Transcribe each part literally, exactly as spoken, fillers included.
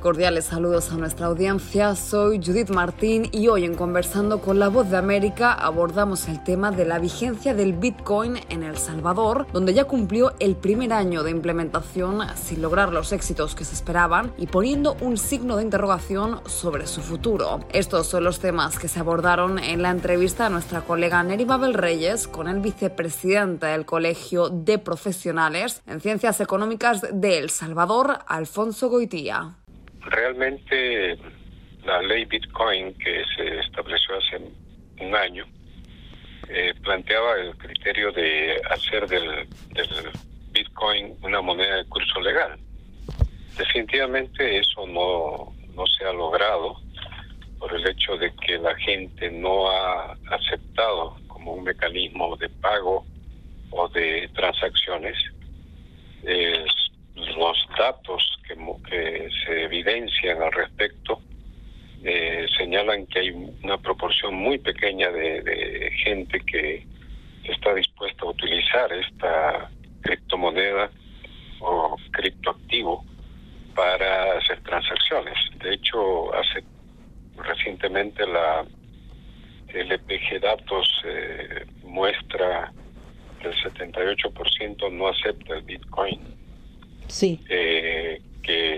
Cordiales saludos a nuestra audiencia, soy Judith Martín y hoy en Conversando con la Voz de América abordamos el tema de la vigencia del Bitcoin en El Salvador, donde ya cumplió el primer año de implementación sin lograr los éxitos que se esperaban y poniendo un signo de interrogación sobre su futuro. Estos son los temas que se abordaron en la entrevista a nuestra colega Neri Mabel Reyes con el vicepresidente del Colegio de Profesionales en Ciencias Económicas de El Salvador, Alfonso Goitía. Realmente la ley Bitcoin que se estableció hace un año eh, planteaba el criterio de hacer del, del Bitcoin una moneda de curso legal. Definitivamente eso no, no se ha logrado por el hecho de que la gente no ha aceptado como un mecanismo de pago o de transacciones eh, los datos que, que se evidencian al respecto eh, señalan que hay una proporción muy pequeña de, de gente que está dispuesta a utilizar esta criptomoneda o criptoactivo para hacer transacciones. De hecho, hace recientemente la L P G Datos eh, muestra que el setenta y ocho por ciento no acepta el Bitcoin. Sí. Eh, que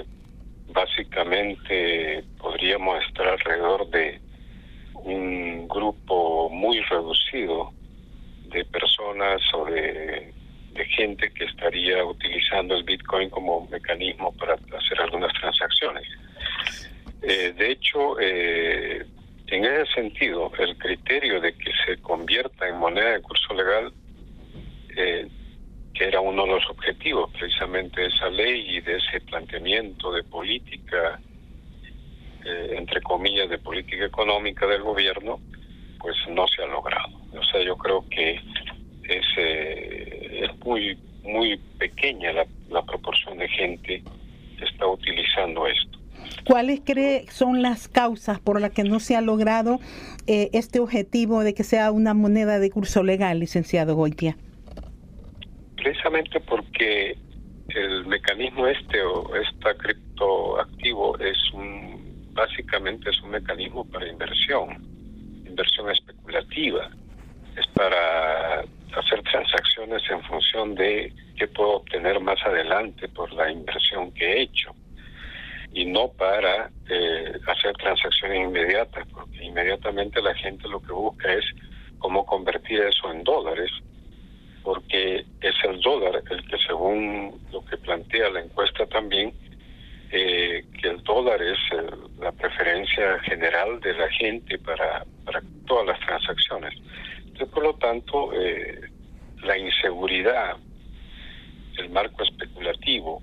básicamente podríamos estar alrededor de un grupo muy reducido de personas o de, de gente que estaría utilizando el Bitcoin como mecanismo para hacer algunas transacciones. Eh, de hecho, eh, en ese sentido, el criterio de que se convierta en moneda de curso legal eh, que era uno de los objetivos precisamente de esa ley y de ese planteamiento de política, eh, entre comillas, de política económica del gobierno, pues no se ha logrado. O sea, yo creo que es, eh, es muy, muy pequeña la, la proporción de gente que está utilizando esto. ¿Cuáles cree son las causas por las que no se ha logrado eh, este objetivo de que sea una moneda de curso legal, licenciado Goitía? Precisamente porque el mecanismo este o esta criptoactivo es un, básicamente es un mecanismo para inversión, inversión especulativa. Es para hacer transacciones en función de qué puedo obtener más adelante por la inversión que he hecho y no para eh, hacer transacciones inmediatas, porque inmediatamente la gente lo que busca es cómo convertir eso en dólares, porque es el dólar el que, según lo que plantea la encuesta también, eh, que el dólar es el, la preferencia general de la gente para, para todas las transacciones. Entonces, por lo tanto, eh, la inseguridad, el marco especulativo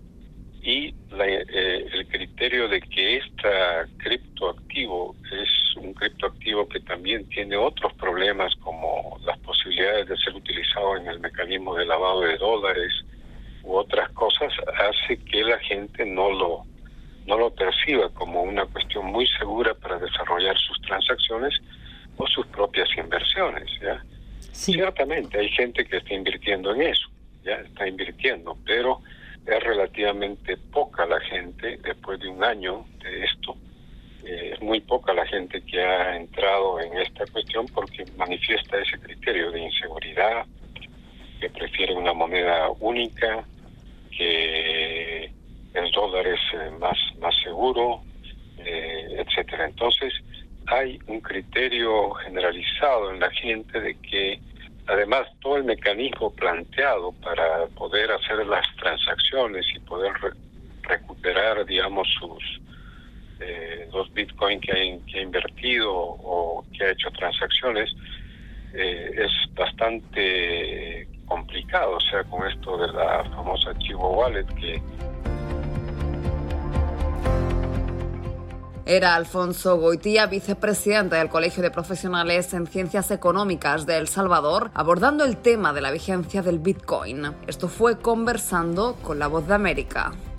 y la, eh, el criterio de que este criptoactivo es un criptoactivo que también tiene otros problemas como las posibilidades de ser utilizado en el mecanismo de lavado de dólares u otras cosas, hace que la gente no lo no lo perciba como una cuestión muy segura para desarrollar sus transacciones o sus propias inversiones, ¿ya? Sí. Ciertamente hay gente que está invirtiendo en eso, ya está invirtiendo, pero es relativamente poca la gente después de un año de esto. Eh, es muy poca la gente que ha entrado en esta cuestión porque manifiesta ese criterio de inseguridad, que prefiere una moneda única, que el dólar es eh, más, más seguro, eh, etcétera. Entonces, hay un criterio generalizado en la gente de que además todo el mecanismo planteado para poder hacer las transacciones y poder re- recuperar, digamos, sus eh, los bitcoins que ha, que ha invertido o que ha hecho transacciones, eh, es bastante complicado, o sea, con esto de la famosa Chivo Wallet que Era Alfonso Goitía, vicepresidente del Colegio de Profesionales en Ciencias Económicas de El Salvador, abordando el tema de la vigencia del Bitcoin. Esto fue Conversando con la Voz de América.